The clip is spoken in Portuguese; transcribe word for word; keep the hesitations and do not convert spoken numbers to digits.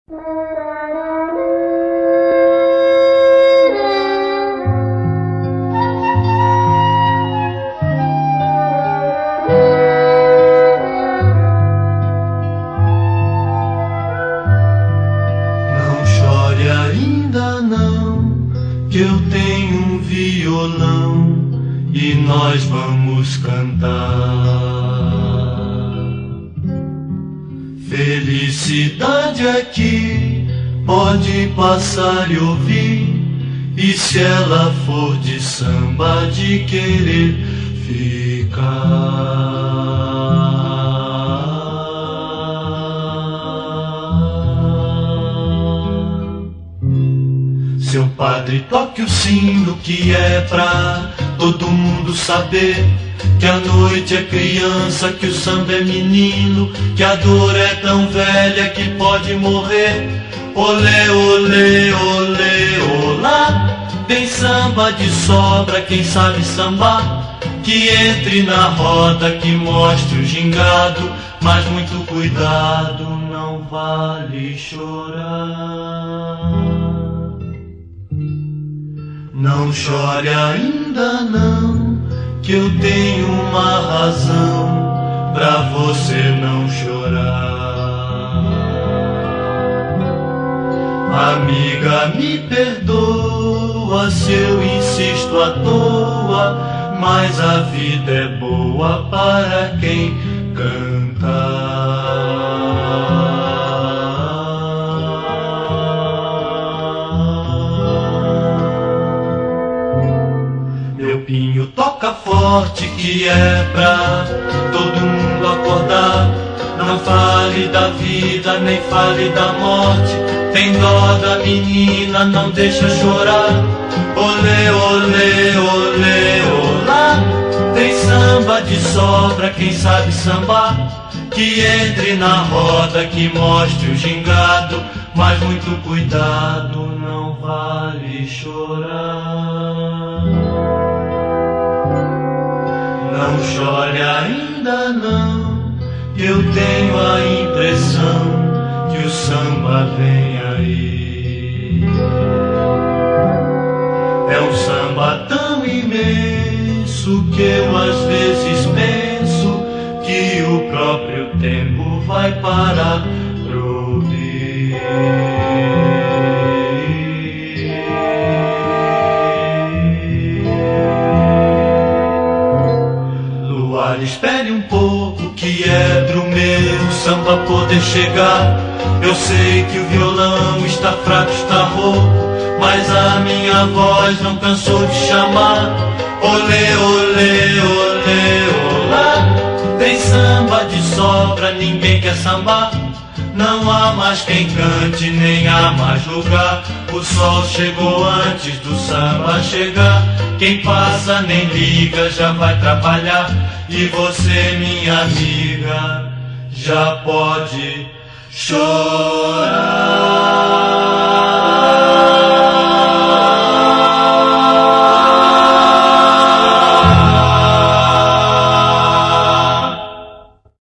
Não chore ainda não, que eu tenho um violão e nós vamos cantar. Felicidade aqui pode passar e ouvir, e se ela for de samba, de querer ficar. Seu padre, toque o sino, que é pra todo mundo saber que a noite é criança, que o samba é menino, que a dor é tão velha que pode morrer. Olê, olê, olê, olá, tem samba de sobra, quem sabe sambar, que entre na roda, que mostre o gingado, mas muito cuidado, não vale chorar. Não chore ainda não, que eu tenho uma razão pra você não chorar. Amiga, me perdoa se eu insisto à toa, mas a vida é boa para quem canta. Pinho, toca forte, que é pra todo mundo acordar. Não fale da vida, nem fale da morte, tem dó da menina, não deixa chorar. Olê, olê, olê, olá, tem samba de sobra, quem sabe sambar, que entre na roda, que mostre o gingado, mas muito cuidado, não vale chorar. Não chore ainda não, que eu tenho a impressão que o samba vem aí. É um samba tão imenso que eu às vezes penso que o próprio tempo vai parar pra ouvir. Espere um pouco, que é pro meu samba poder chegar. Eu sei que o violão está fraco, está rouco, mas a minha voz não cansou de chamar. Olê, olê, olê, olá, tem samba de sobra, ninguém quer sambar. Não há mais quem cante, nem há mais lugar. O sol chegou antes do samba chegar. Quem passa nem liga, já vai trabalhar. E você, minha amiga, já pode chorar.